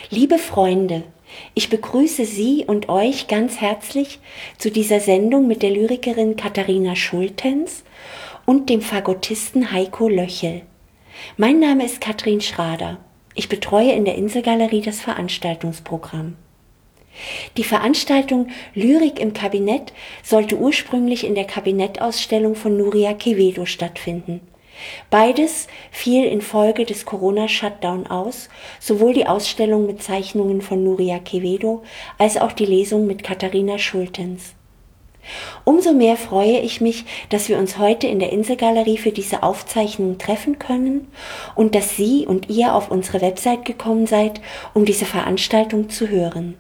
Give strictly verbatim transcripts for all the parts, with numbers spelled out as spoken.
Liebe Freunde, ich begrüße Sie und euch ganz herzlich zu dieser Sendung mit der Lyrikerin Katharina Schultens und dem Fagottisten Heiko Löchel. Mein Name ist Katrin Schrader. Ich betreue in der Inselgalerie das Veranstaltungsprogramm. Die Veranstaltung Lyrik im Kabinett sollte ursprünglich in der Kabinettausstellung von Nuria Quevedo stattfinden. Beides fiel infolge des Corona-Shutdown aus, sowohl die Ausstellung mit Zeichnungen von Nuria Quevedo als auch die Lesung mit Katharina Schultens. Umso mehr freue ich mich, dass wir uns heute in der Inselgalerie für diese Aufzeichnung treffen können und dass Sie und ihr auf unsere Website gekommen seid, um diese Veranstaltung zu hören.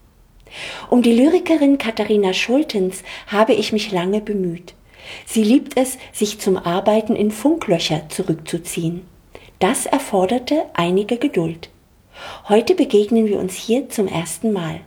Um die Lyrikerin Katharina Schultens habe ich mich lange bemüht. Sie liebt es, sich zum Arbeiten in Funklöcher zurückzuziehen. Das erforderte einige Geduld. Heute begegnen wir uns hier zum ersten Mal.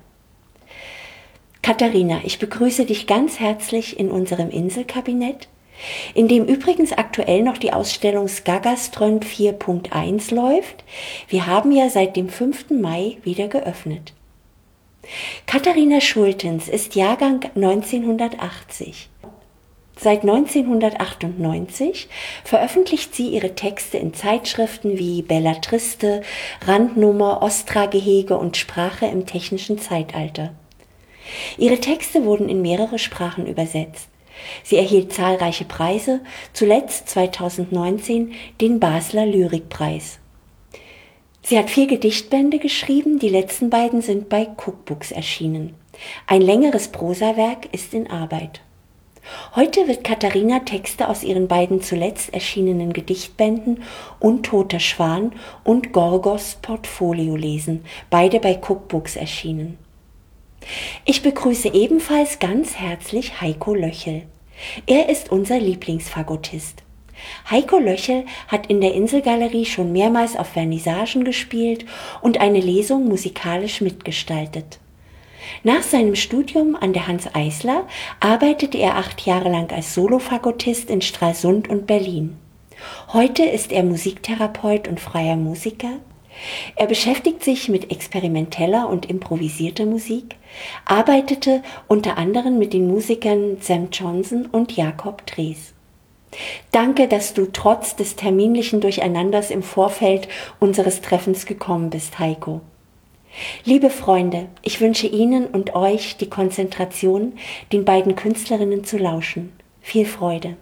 Katharina, ich begrüße dich ganz herzlich in unserem Inselkabinett, in dem übrigens aktuell noch die Ausstellung Skagaström vier Punkt eins läuft. Wir haben ja seit dem fünften Mai wieder geöffnet. Katharina Schultens ist Jahrgang neunzehnhundertachtzig. Seit neunzehnhundertachtundneunzig veröffentlicht sie ihre Texte in Zeitschriften wie Bella Triste, Randnummer, Ostra-Gehege und Sprache im technischen Zeitalter. Ihre Texte wurden in mehrere Sprachen übersetzt. Sie erhielt zahlreiche Preise, zuletzt zweitausendneunzehn den Basler Lyrikpreis. Sie hat vier Gedichtbände geschrieben, die letzten beiden sind bei Cookbooks erschienen. Ein längeres Prosawerk ist in Arbeit. Heute wird Katharina Texte aus ihren beiden zuletzt erschienenen Gedichtbänden Untoter Schwan und Gorgos Portfolio lesen, beide bei Cookbooks erschienen. Ich begrüße ebenfalls ganz herzlich Heiko Löchel. Er ist unser Lieblingsfagottist. Heiko Löchel hat in der Inselgalerie schon mehrmals auf Vernissagen gespielt und eine Lesung musikalisch mitgestaltet. Nach seinem Studium an der Hanns Eisler arbeitete er acht Jahre lang als Solofagottist in Stralsund und Berlin. Heute ist er Musiktherapeut und freier Musiker. Er beschäftigt sich mit experimenteller und improvisierter Musik, arbeitete unter anderem mit den Musikern Sam Johnson und Jakob Drees. Danke, dass du trotz des terminlichen Durcheinanders im Vorfeld unseres Treffens gekommen bist, Heiko. Liebe Freunde, ich wünsche Ihnen und euch die Konzentration, den beiden Künstlerinnen zu lauschen. Viel Freude.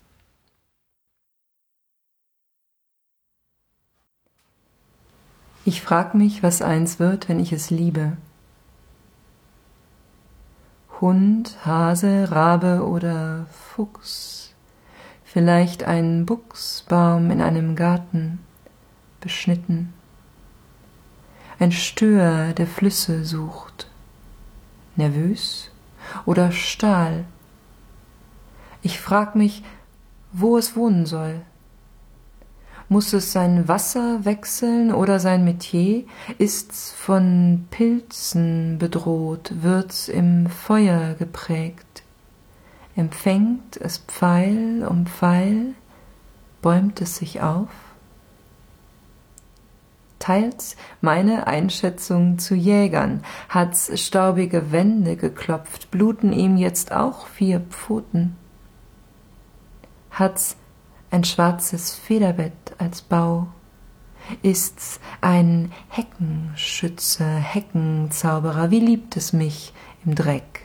Ich frag mich, was eins wird, wenn ich es liebe. Hund, Hase, Rabe oder Fuchs, vielleicht ein Buchsbaum in einem Garten, beschnitten. Ein Stör, der Flüsse sucht, nervös oder Stahl. Ich frag mich, wo es wohnen soll. Muss es sein Wasser wechseln oder sein Metier? Ist's von Pilzen bedroht, wird's im Feuer geprägt? Empfängt es Pfeil um Pfeil, bäumt es sich auf? Teils meine Einschätzung zu Jägern, hat's staubige Wände geklopft, bluten ihm jetzt auch vier Pfoten? Hat's ein schwarzes Federbett als Bau? Ist's ein Heckenschütze, Heckenzauberer, wie liebt es mich im Dreck?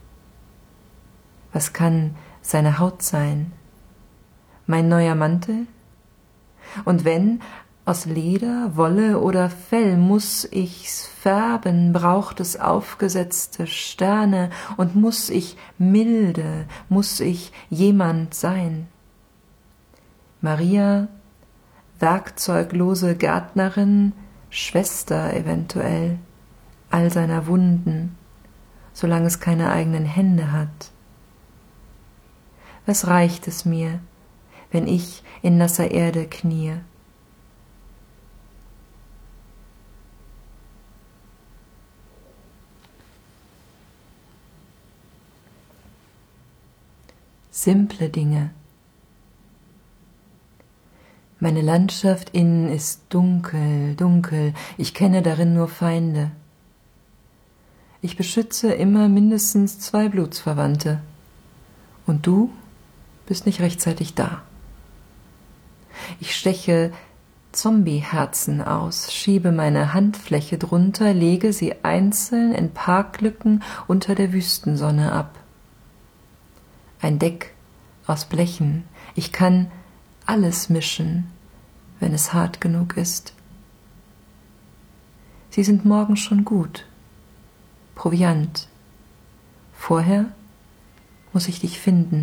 Was kann seine Haut sein? Mein neuer Mantel? Und wenn aus Leder, Wolle oder Fell muß ich's färben, braucht es aufgesetzte Sterne, und muß ich milde, muß ich jemand sein? Maria, werkzeuglose Gärtnerin, Schwester eventuell, all seiner Wunden, solange es keine eigenen Hände hat. Was reicht es mir, wenn ich in nasser Erde knie? Simple Dinge. Meine Landschaft innen ist dunkel, dunkel, ich kenne darin nur Feinde. Ich beschütze immer mindestens zwei Blutsverwandte. Und du bist nicht rechtzeitig da. Ich steche Zombieherzen aus, schiebe meine Handfläche drunter, lege sie einzeln in Parklücken unter der Wüstensonne ab. Ein Deck aus Blechen, ich kann alles mischen, wenn es hart genug ist. Sie sind morgen schon gut. Proviant. Vorher muss ich dich finden.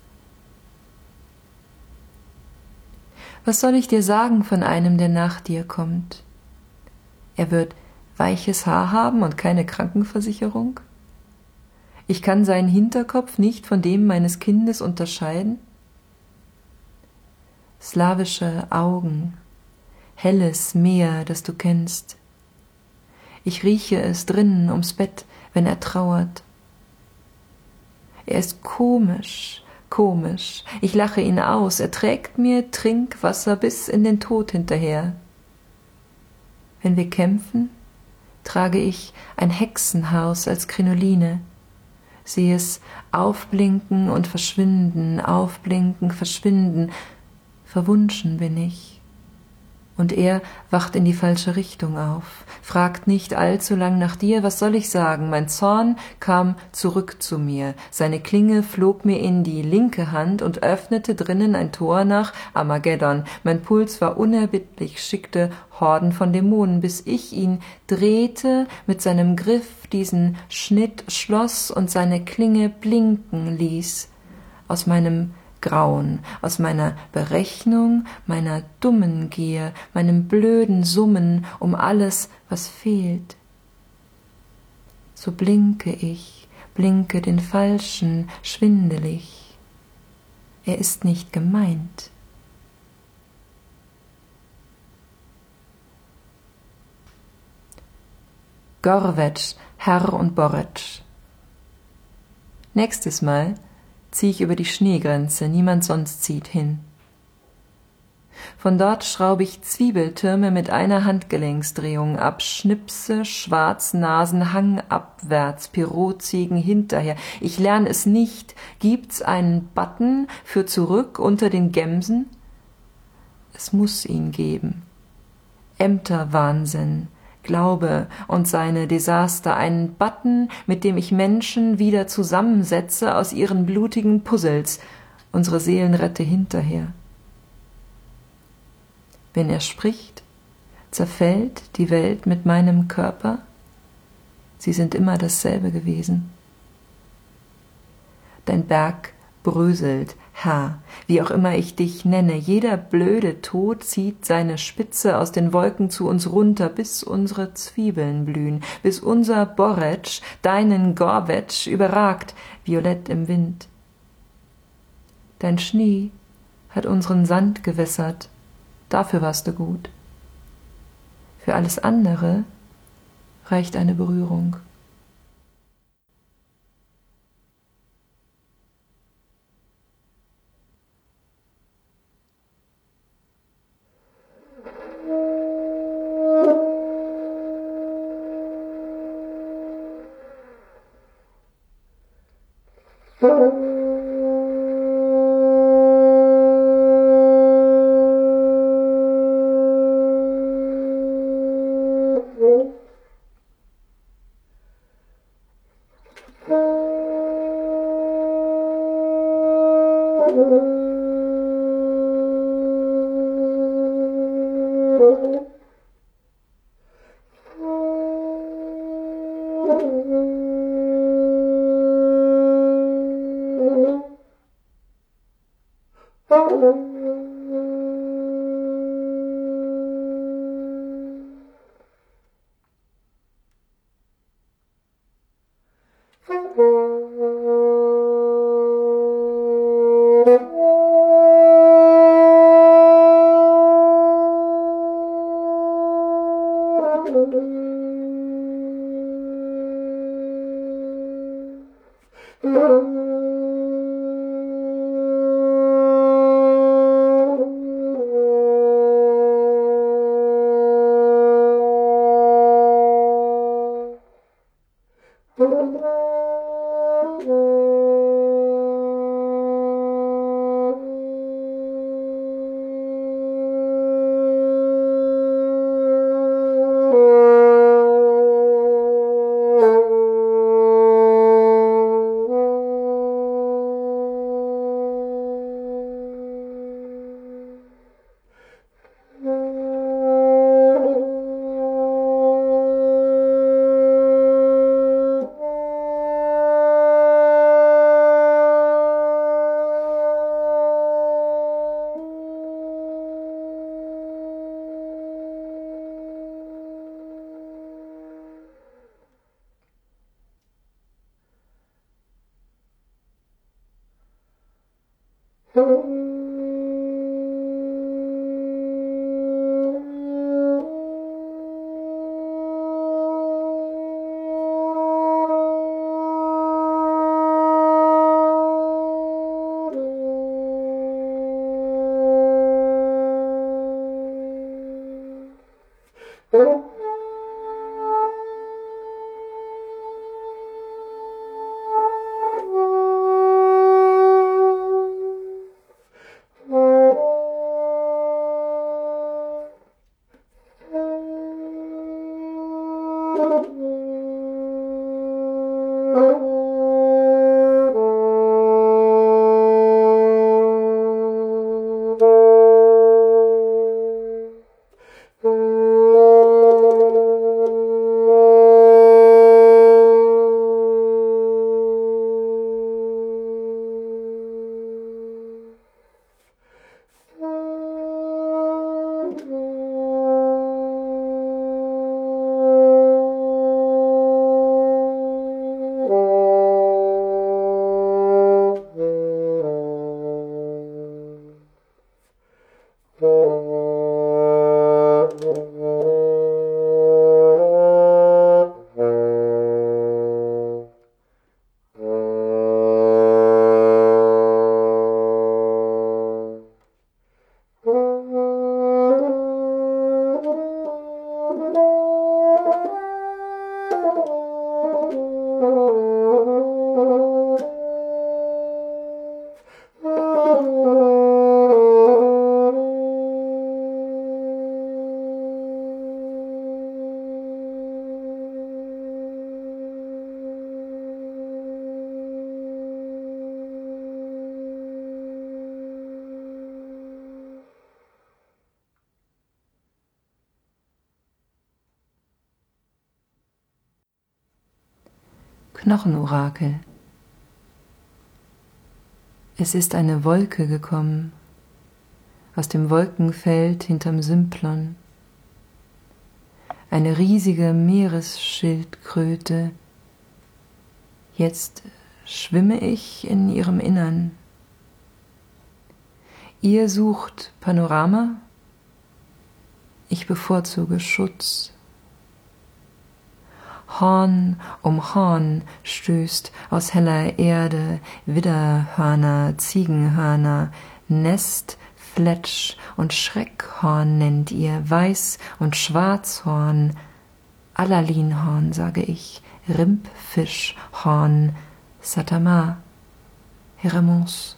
Was soll ich dir sagen von einem, der nach dir kommt? Er wird weiches Haar haben und keine Krankenversicherung? Ich kann seinen Hinterkopf nicht von dem meines Kindes unterscheiden? Slawische Augen, helles Meer, das du kennst. Ich rieche es drinnen ums Bett, wenn er trauert. Er ist komisch, komisch. Ich lache ihn aus. Er trägt mir Trinkwasser bis in den Tod hinterher. Wenn wir kämpfen, trage ich ein Hexenhaus als Krinoline. Sehe es aufblinken und verschwinden, aufblinken, verschwinden. Verwunschen bin ich. Und er wacht in die falsche Richtung auf, fragt nicht allzu lang nach dir, was soll ich sagen? Mein Zorn kam zurück zu mir, seine Klinge flog mir in die linke Hand und öffnete drinnen ein Tor nach Armageddon. Mein Puls war unerbittlich, schickte Horden von Dämonen, bis ich ihn drehte, mit seinem Griff diesen Schnitt schloss und seine Klinge blinken ließ. Aus meinem Grauen, aus meiner Berechnung, meiner dummen Gier, meinem blöden Summen um alles, was fehlt. So blinke ich, blinke den Falschen, schwindelig. Er ist nicht gemeint. Gorvetsch, Herr und Boretsch. Nächstes Mal ziehe ich über die Schneegrenze, niemand sonst zieht hin. Von dort schraube ich Zwiebeltürme mit einer Handgelenksdrehung ab, Schnipse, Schwarznasen, hangabwärts, Pirotziegen hinterher. Ich lerne es nicht. Gibt's einen Button für zurück unter den Gemsen? Es muss ihn geben. Ämterwahnsinn, Glaube und seine Desaster, einen Button, mit dem ich Menschen wieder zusammensetze aus ihren blutigen Puzzles, unsere Seelenrette hinterher. Wenn er spricht, zerfällt die Welt mit meinem Körper. Sie sind immer dasselbe gewesen. Dein Berg bröselt, Herr, wie auch immer ich dich nenne, jeder blöde Tod zieht seine Spitze aus den Wolken zu uns runter, bis unsere Zwiebeln blühen, bis unser Boretsch deinen Gorvetsch überragt, violett im Wind. Dein Schnee hat unseren Sand gewässert, dafür warst du gut. Für alles andere reicht eine Berührung. Knochenorakel. Es ist eine Wolke gekommen, aus dem Wolkenfeld hinterm Symplon. Eine riesige Meeresschildkröte. Jetzt schwimme ich in ihrem Innern. Ihr sucht Panorama, ich bevorzuge Schutz. Horn um Horn stößt aus heller Erde, Widderhörner, Ziegenhörner, Nest, Fletsch und Schreckhorn nennt ihr, Weiß- und Schwarzhorn, Allerlinhorn, sage ich, Rimpfischhorn, Satama, Heremons.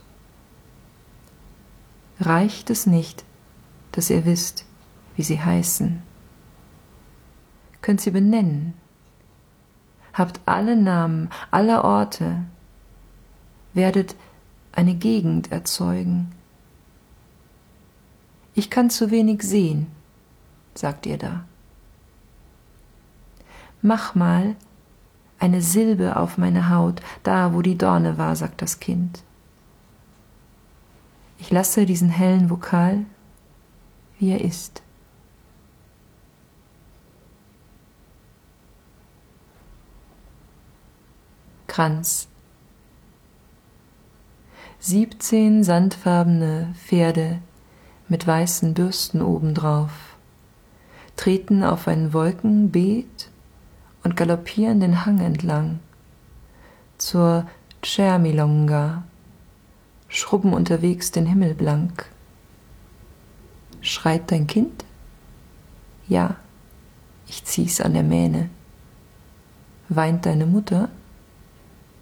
Reicht es nicht, dass ihr wisst, wie sie heißen? Könnt sie benennen? Habt alle Namen, alle Orte, werdet eine Gegend erzeugen. Ich kann zu wenig sehen, sagt ihr da. Mach mal eine Silbe auf meine Haut, da wo die Dorne war, sagt das Kind. Ich lasse diesen hellen Vokal, wie er ist. Kranz. Siebzehn sandfarbene Pferde mit weißen Bürsten obendrauf treten auf ein Wolkenbeet und galoppieren den Hang entlang zur Tschermilonga, schrubben unterwegs den Himmel blank. Schreit dein Kind? Ja, ich zieh's an der Mähne. Weint deine Mutter?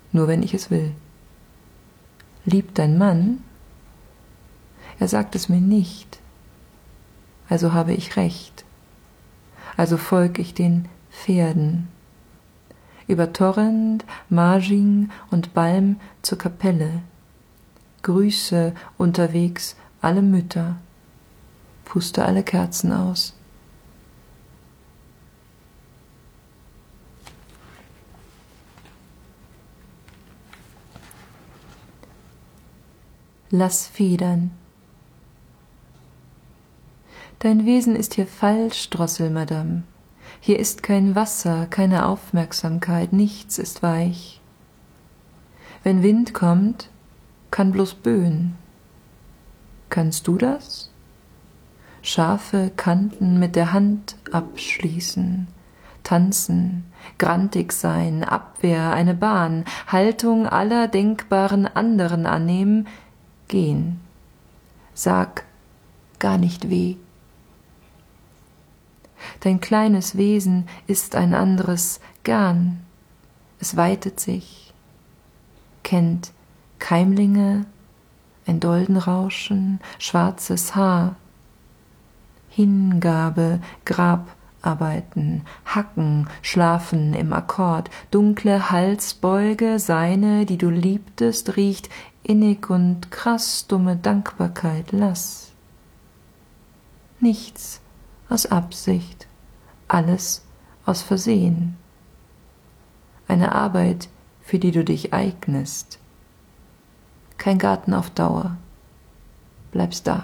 nur wenn ich es will. Liebt dein Mann? Er sagt es mir nicht, also habe ich recht, also folg ich den Pferden, über Torrent, Marging und Balm zur Kapelle, grüße unterwegs alle Mütter, puste alle Kerzen aus. Lass federn. Dein Wesen ist hier falsch, Drosselmadam. Hier ist kein Wasser, keine Aufmerksamkeit, nichts ist weich. Wenn Wind kommt, kann bloß böen. Kannst du das? Scharfe Kanten mit der Hand abschließen, tanzen, grantig sein, Abwehr, eine Bahn, Haltung aller denkbaren anderen annehmen, gehen. Sag gar nicht weh. Dein kleines Wesen ist ein anderes gern. Es weitet sich, kennt Keimlinge, ein Doldenrauschen, schwarzes Haar, Hingabe, Grabarbeiten, Hacken, Schlafen im Akkord, dunkle Halsbeuge, seine, die du liebtest, riecht innig und krass, dumme Dankbarkeit, lass. Nichts aus Absicht, alles aus Versehen. Eine Arbeit, für die du dich eignest. Kein Garten auf Dauer. Bleibst da.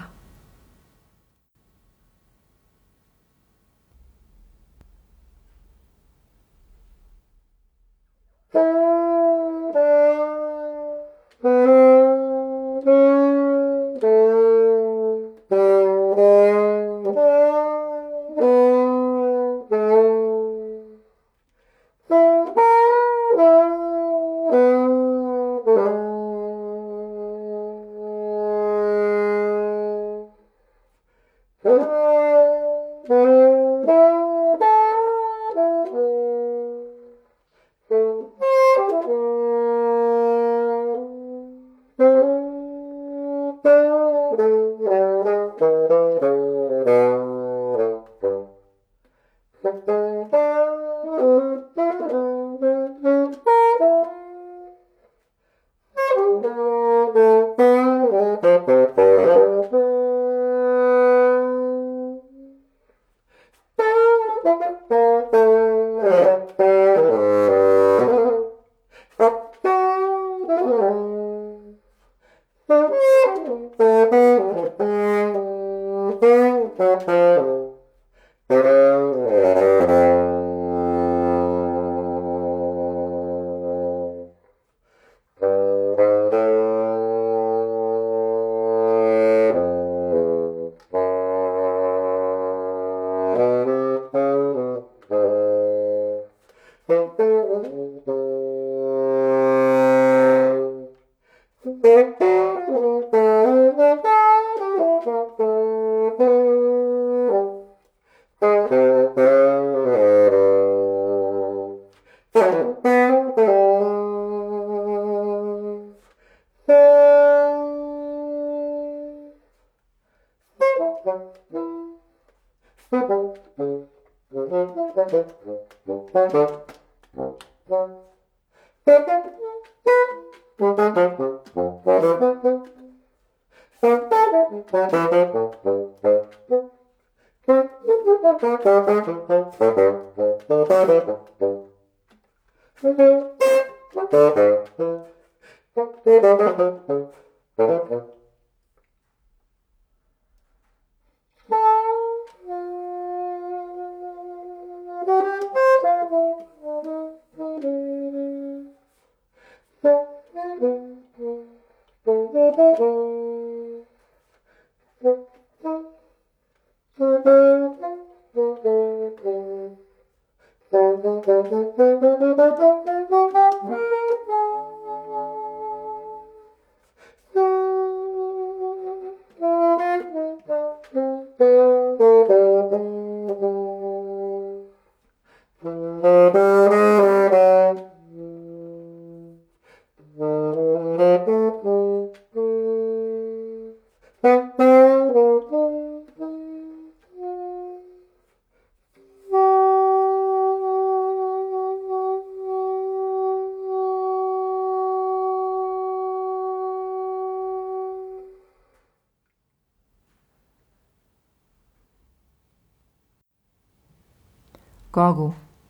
Gorgo.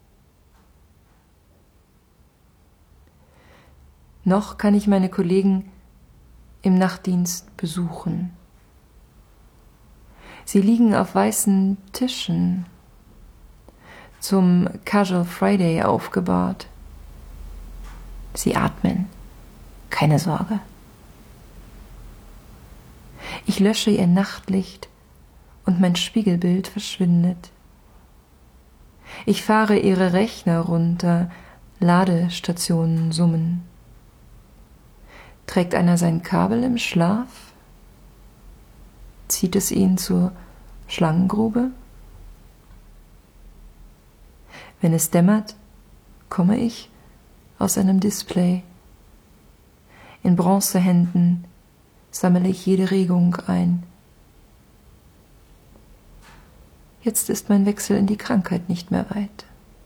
Noch kann ich meine Kollegen im Nachtdienst besuchen. Sie liegen auf weißen Tischen, zum Casual Friday aufgebahrt. Sie atmen, keine Sorge. Ich lösche ihr Nachtlicht und mein Spiegelbild verschwindet. Ich fahre ihre Rechner runter, Ladestationen summen. Trägt einer sein Kabel im Schlaf? Zieht es ihn zur Schlangengrube? Wenn es dämmert, komme ich aus einem Display. In Bronzehänden sammle ich jede Regung ein. Jetzt ist mein Wechsel in die Krankheit nicht mehr weit.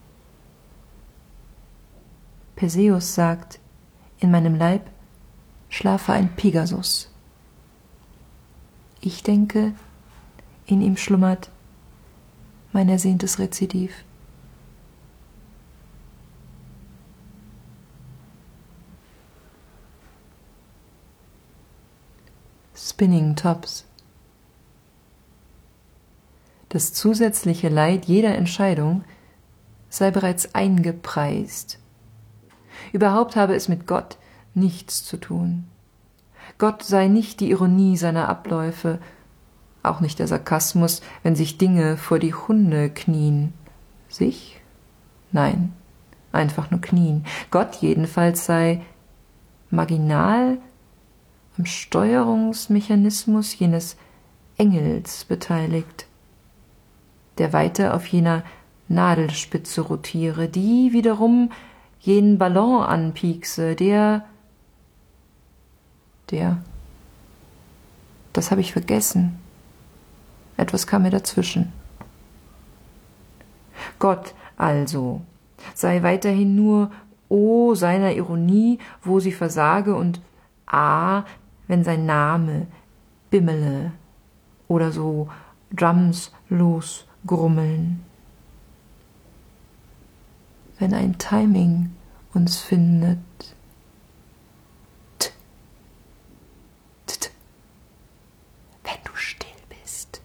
Perseus sagt, in meinem Leib schlafe ein Pegasus. Ich denke, in ihm schlummert mein ersehntes Rezidiv. Spinning Tops. Das zusätzliche Leid jeder Entscheidung sei bereits eingepreist. Überhaupt habe es mit Gott nichts zu tun. Gott sei nicht die Ironie seiner Abläufe, auch nicht der Sarkasmus, wenn sich Dinge vor die Hunde knien. Sich? Nein, einfach nur knien. Gott jedenfalls sei marginal am Steuerungsmechanismus jenes Engels beteiligt, der weiter auf jener Nadelspitze rotiere, die wiederum jenen Ballon anpiekse, der, der, das habe ich vergessen. Etwas kam mir dazwischen. Gott also sei weiterhin nur O seiner Ironie, wo sie versage, und A, wenn sein Name bimmele oder so Drums losgrummeln. Wenn ein Timing uns findet. T, t, t, wenn du still bist.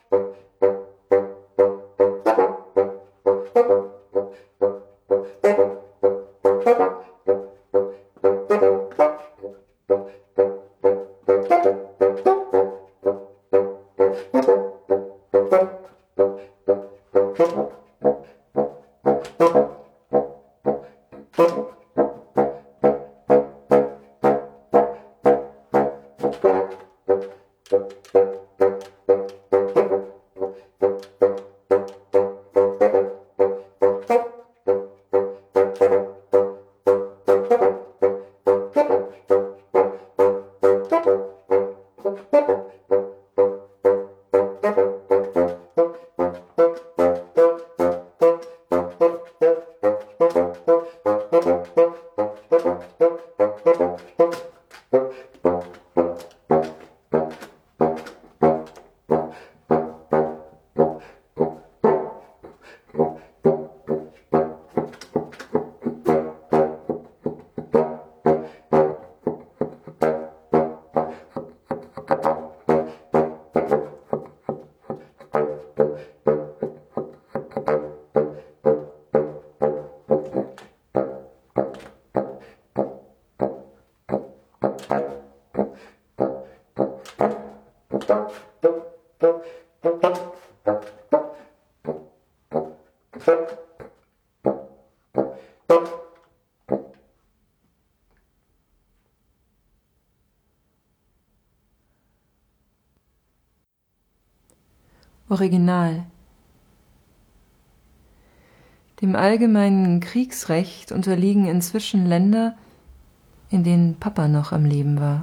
Thank you. Original. Dem allgemeinen Kriegsrecht unterliegen inzwischen Länder, in denen Papa noch am Leben war.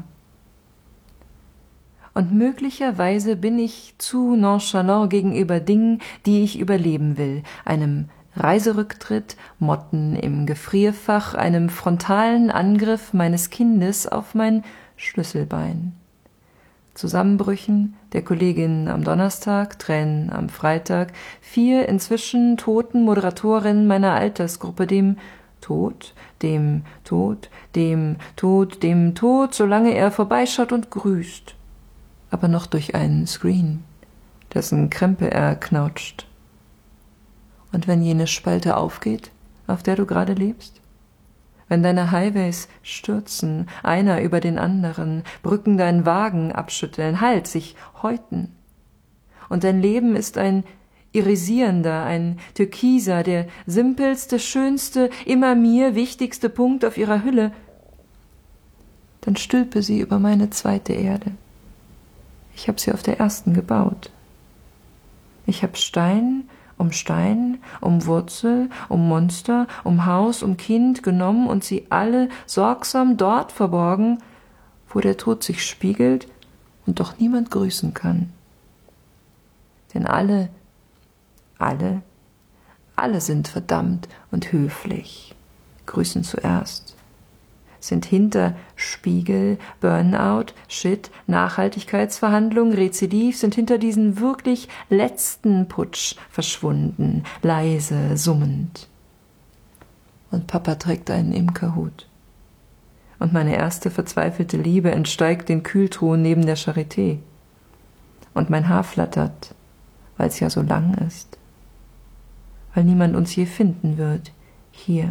Und möglicherweise bin ich zu nonchalant gegenüber Dingen, die ich überleben will, einem Reiserücktritt, Motten im Gefrierfach, einem frontalen Angriff meines Kindes auf mein Schlüsselbein, Zusammenbrüchen der Kollegin am Donnerstag, Tränen am Freitag, vier inzwischen toten Moderatorinnen meiner Altersgruppe, dem Tod, dem Tod, dem Tod, dem Tod, solange er vorbeischaut und grüßt, aber noch durch einen Screen, dessen Krempe er knautscht. Und wenn jene Spalte aufgeht, auf der du gerade lebst? Wenn deine Highways stürzen, einer über den anderen, Brücken deinen Wagen abschütteln, Halt, sich häuten. Und dein Leben ist ein irisierender, ein türkiser, der simpelste, schönste, immer mir wichtigste Punkt auf ihrer Hülle, dann stülpe sie über meine zweite Erde. Ich hab sie auf der ersten gebaut. Ich hab Stein um Stein, um Wurzel, um Monster, um Haus, um Kind genommen und sie alle sorgsam dort verborgen, wo der Tod sich spiegelt und doch niemand grüßen kann. Denn alle, alle, alle sind verdammt und höflich, grüßen zuerst, sind hinter Spiegel, Burnout, Shit, Nachhaltigkeitsverhandlungen, Rezidiv, sind hinter diesen wirklich letzten Putsch verschwunden, leise, summend. Und Papa trägt einen Imkerhut. Und meine erste verzweifelte Liebe entsteigt den Kühltruhen neben der Charité. Und mein Haar flattert, weil es ja so lang ist. Weil niemand uns je finden wird, hier.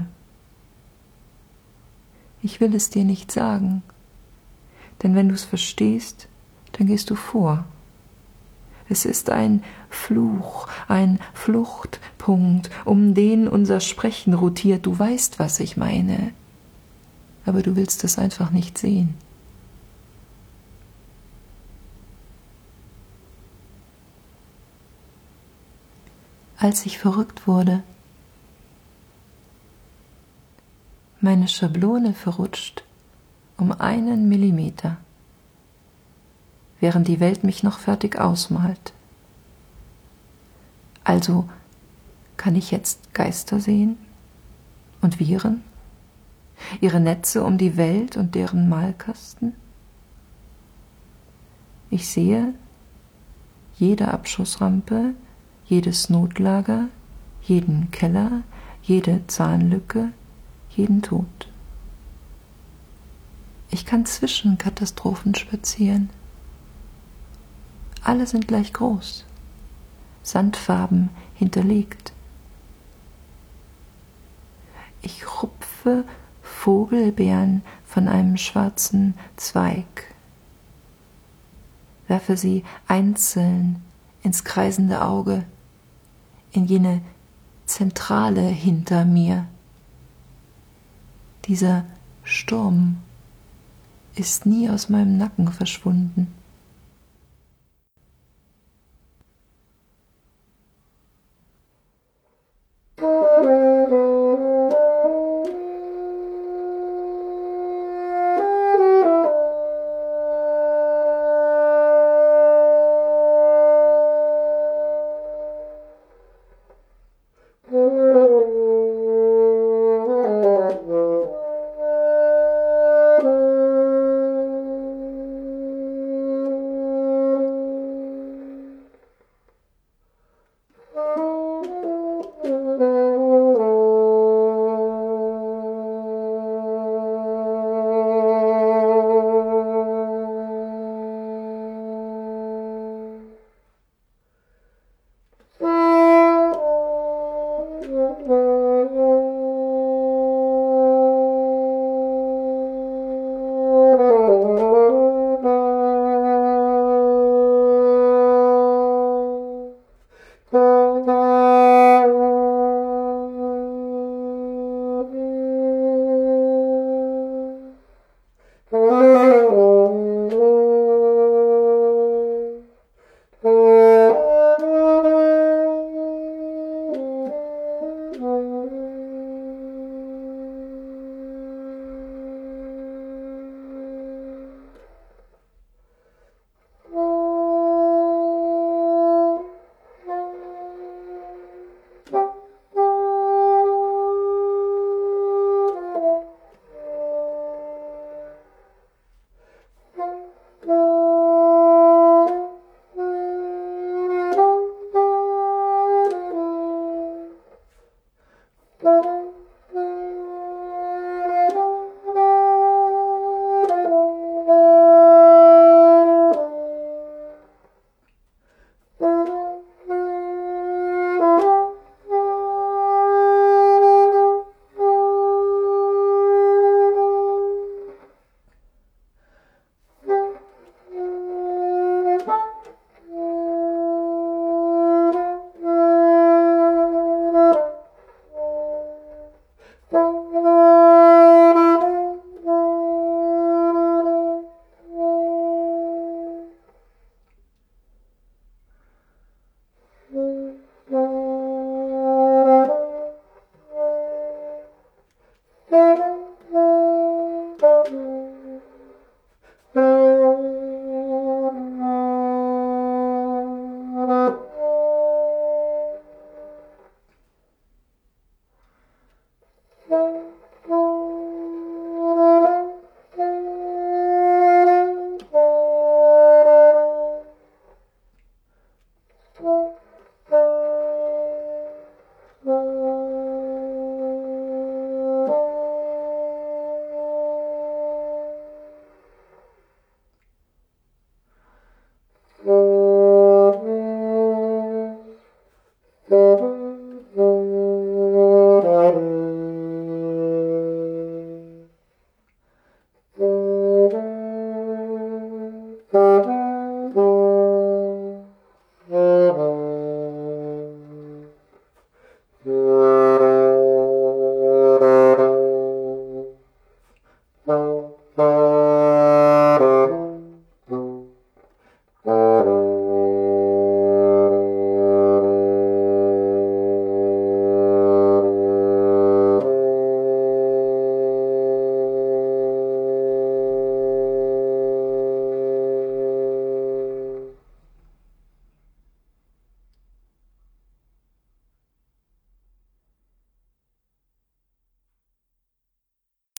Ich will es dir nicht sagen, denn wenn du es verstehst, dann gehst du vor. Es ist ein Fluch, ein Fluchtpunkt, um den unser Sprechen rotiert. Du weißt, was ich meine, aber du willst es einfach nicht sehen. Als ich verrückt wurde, meine Schablone verrutscht um einen Millimeter, während die Welt mich noch fertig ausmalt. Also kann ich jetzt Geister sehen und Viren, ihre Netze um die Welt und deren Malkasten? Ich sehe jede Abschussrampe, jedes Notlager, jeden Keller, jede Zahnlücke, jeden Tod. Ich kann zwischen Katastrophen spazieren. Alle sind gleich groß, Sandfarben hinterlegt. Ich rupfe Vogelbeeren von einem schwarzen Zweig, werfe sie einzeln ins kreisende Auge, in jene Zentrale hinter mir. Dieser Sturm ist nie aus meinem Nacken verschwunden. Thank you.